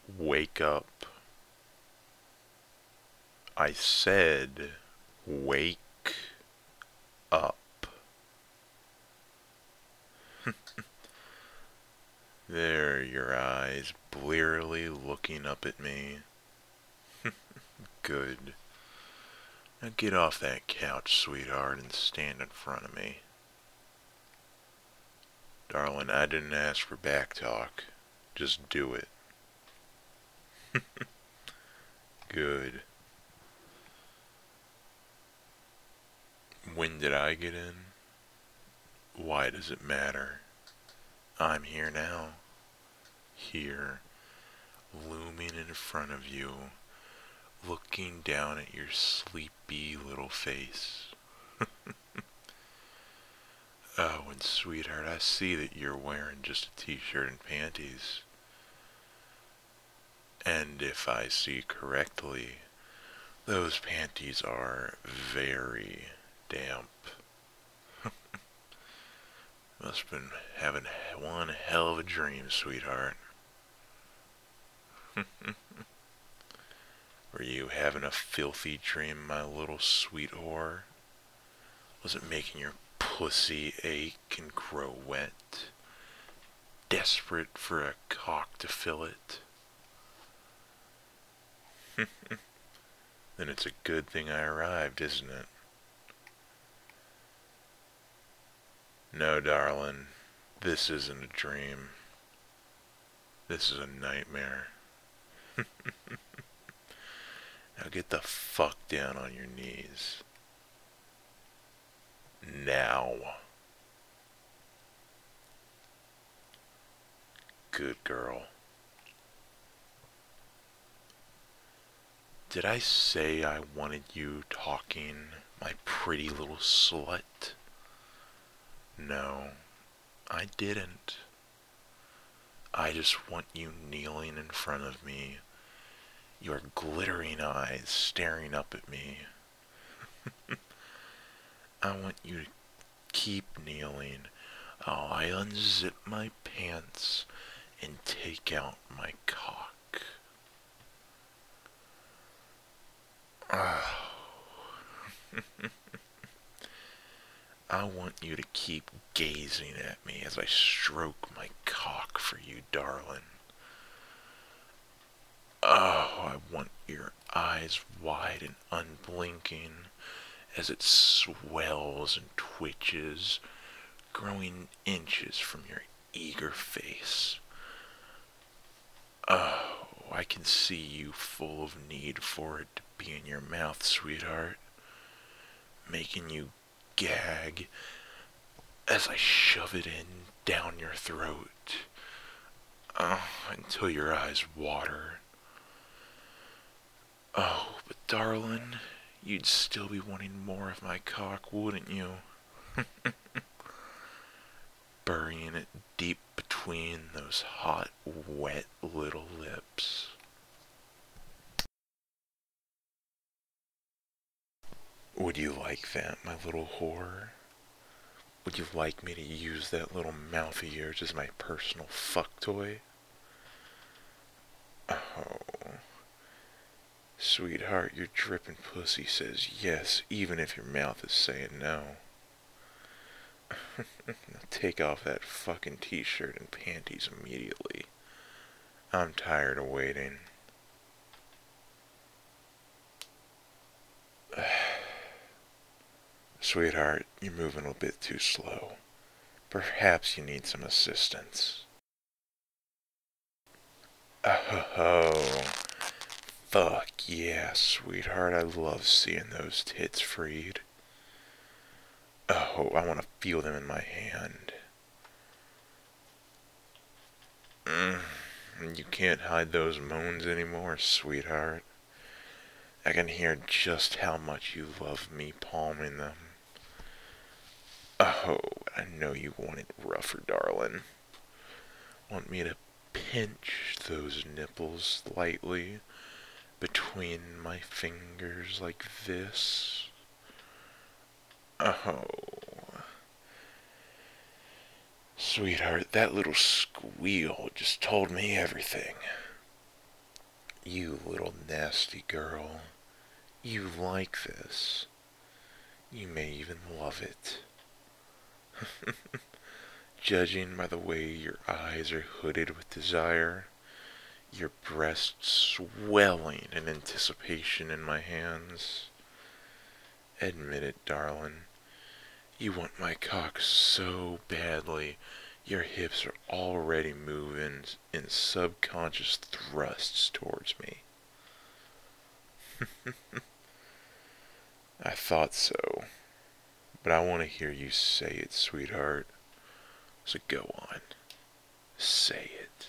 Wake up. I said, wake up. There are your eyes, blearily looking up at me. Good. Now get off that couch, sweetheart, and stand in front of me. Darling, I didn't ask for back talk. Just do it. Good. When did I get in? Why does it matter? I'm here now. Here, looming in front of you, looking down at your sleepy little face. Oh, and sweetheart, I see that you're wearing just a t-shirt and panties. And if I see correctly, those panties are very damp. Must have been having one hell of a dream, sweetheart. Were you having a filthy dream, my little sweet whore? Was it making your pussy ache and grow wet? Desperate for a cock to fill it? Then it's a good thing I arrived, isn't it? No, darling, this isn't a dream. This is a nightmare. Now get the fuck down on your knees. Now. Good girl. Did I say I wanted you talking, my pretty little slut? No, I didn't. I just want you kneeling in front of me, your glittering eyes staring up at me. I want you to keep kneeling while I unzip my pants and take out my cock. Oh. I want you to keep gazing at me as I stroke my cock for you, darling. Oh, I want your eyes wide and unblinking as it swells and twitches, growing inches from your eager face. Oh, I can see you full of need for it to be in your mouth, sweetheart, making you gag as I shove it in down your throat. Oh, until your eyes water. Oh, but darling, you'd still be wanting more of my cock, wouldn't you? Burying it deep between those hot, wet little lips. Would you like that, my little whore? Would you like me to use that little mouth of yours as my personal fuck toy? Oh, sweetheart, your dripping pussy says yes, even if your mouth is saying no. Now take off that fucking t-shirt and panties immediately. I'm tired of waiting. Sweetheart, you're moving a bit too slow. Perhaps you need some assistance. Oh, fuck yeah, sweetheart. I love seeing those tits freed. Oh, I want to feel them in my hand. You can't hide those moans anymore, sweetheart. I can hear just how much you love me palming them. Oh, I know you want it rougher, darling. Want me to pinch those nipples lightly between my fingers like this? Oh, sweetheart, that little squeal just told me everything. You little nasty girl. You like this. You may even love it. Judging by the way your eyes are hooded with desire, your breasts swelling in anticipation in my hands. Admit it, darling. You want my cock so badly, your hips are already moving in subconscious thrusts towards me. I thought so, but I want to hear you say it, sweetheart. So go on, say it.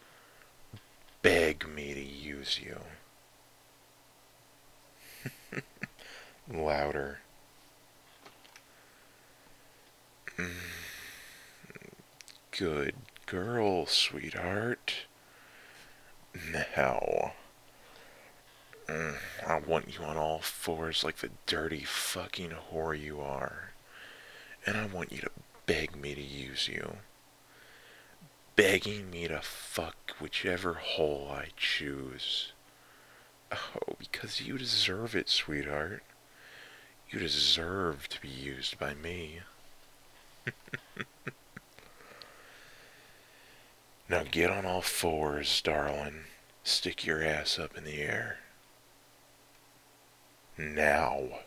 Beg me to use you. Louder. Good girl, sweetheart. Now, I want you on all fours like the dirty fucking whore you are. And I want you to beg me to use you. Begging me to fuck whichever hole I choose. Oh, because you deserve it, sweetheart. You deserve to be used by me. Now get on all fours, darling. Stick your ass up in the air. Now.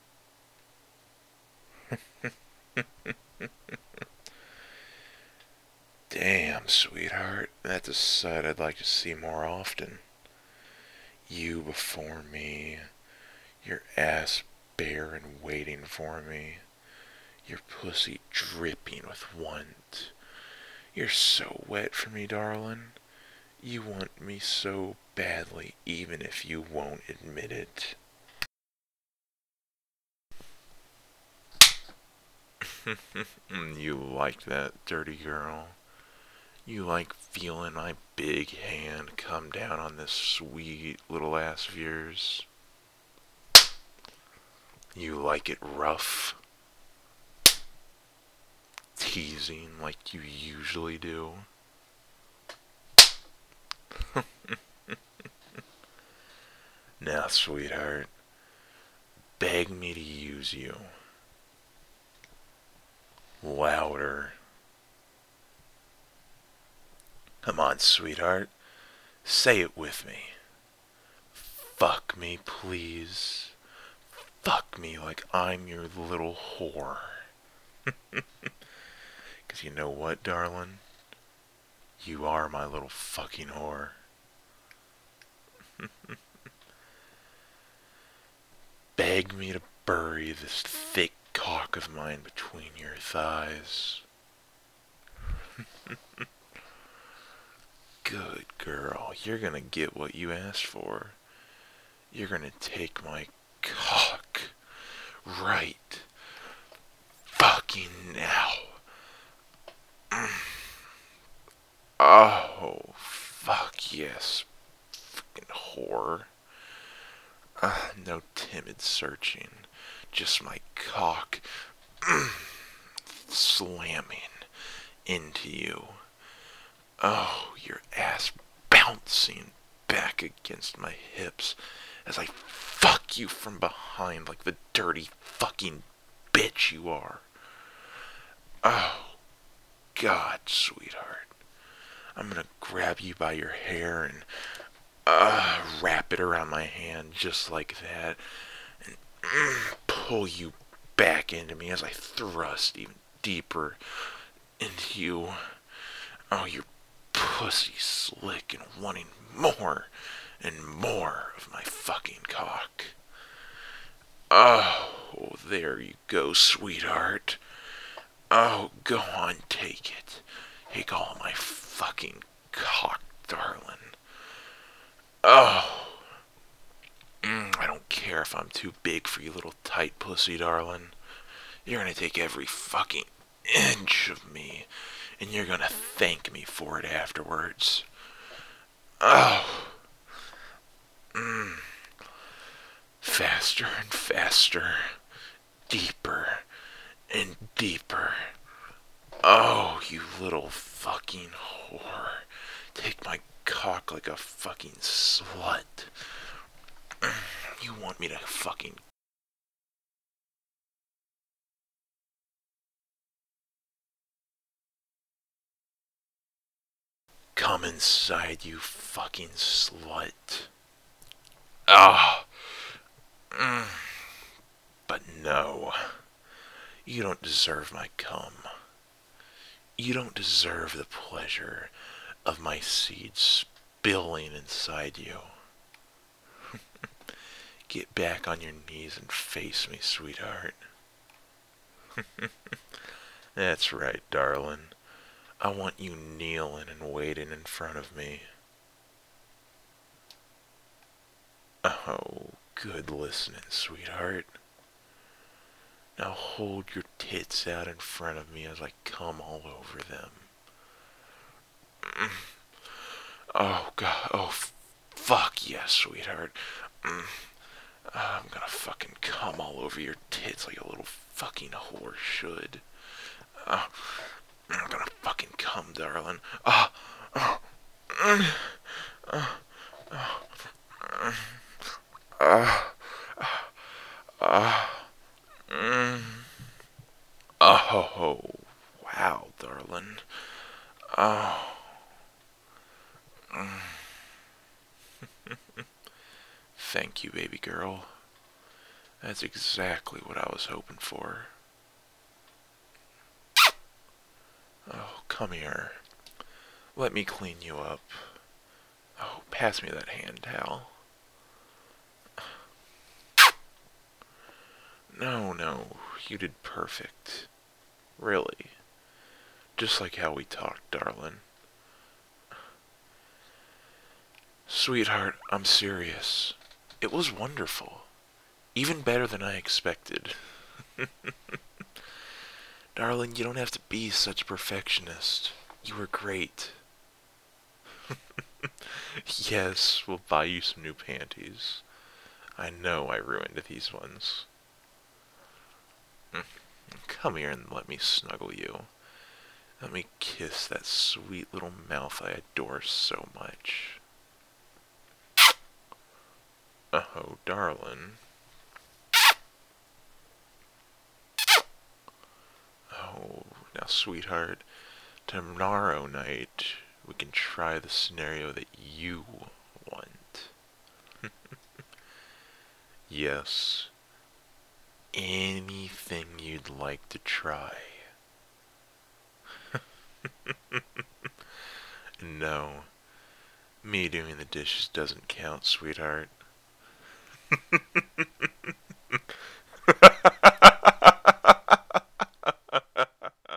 Damn, sweetheart. That's a sight I'd like to see more often. You before me. Your ass bare and waiting for me. Your pussy dripping with want. You're so wet for me, darling. You want me so badly, even if you won't admit it. You like that, dirty girl. You like feeling my big hand come down on this sweet little ass of yours. You like it rough, teasing like you usually do. Now, sweetheart, beg me to use you. Louder. Come on, sweetheart. Say it with me. Fuck me, please. Fuck me like I'm your little whore. 'Cause you know what, darling? You are my little fucking whore. Beg me to bury this thick cock of mine between your thighs. Good girl, you're gonna get what you asked for. You're gonna take my cock right fucking now. Oh, fuck yes, fucking whore. No timid searching, just my cock slamming into you. Oh, your ass bouncing back against my hips as I fuck you from behind like the dirty fucking bitch you are. Oh, God, sweetheart. I'm gonna grab you by your hair and wrap it around my hand just like that and pull you back into me as I thrust even deeper into you. Oh, your pussy slick and wanting more and more of my fucking cock. Oh, there you go, sweetheart. Oh, go on, take it. Take all my fucking cock, darling. Oh, I don't care if I'm too big for you, little tight pussy, darling. You're gonna take every fucking inch of me, and you're gonna thank me for it afterwards. Oh, faster and faster, deeper and deeper. Oh, you little fucking whore. Take my cock like a fucking slut. You want me to fucking come inside, you fucking slut? Ah, but no. You don't deserve my cum. You don't deserve the pleasure of my seed spilling inside you. Get back on your knees and face me, sweetheart. That's right, darling. I want you kneeling and waiting in front of me. Oh, good listening, sweetheart. Now hold your tits out in front of me as I come all over them. Oh, God. Oh, fuck yes, sweetheart. I'm gonna fucking come all over your tits like a little fucking whore should. I'm gonna fucking come, darling. Oh, wow, darling. Oh, thank you, baby girl. That's exactly what I was hoping for. Oh, come here. Let me clean you up. Oh, pass me that hand towel. No, no, you did perfect. Really. Just like how we talked, darling. Sweetheart, I'm serious. It was wonderful. Even better than I expected. Darling, you don't have to be such a perfectionist. You were great. Yes, we'll buy you some new panties. I know I ruined these ones. Come here and let me snuggle you. Let me kiss that sweet little mouth I adore so much. Oh, darling. Oh, now, sweetheart, tomorrow night we can try the scenario that you want. Yes, anything you'd like to try. No, me doing the dishes doesn't count, sweetheart.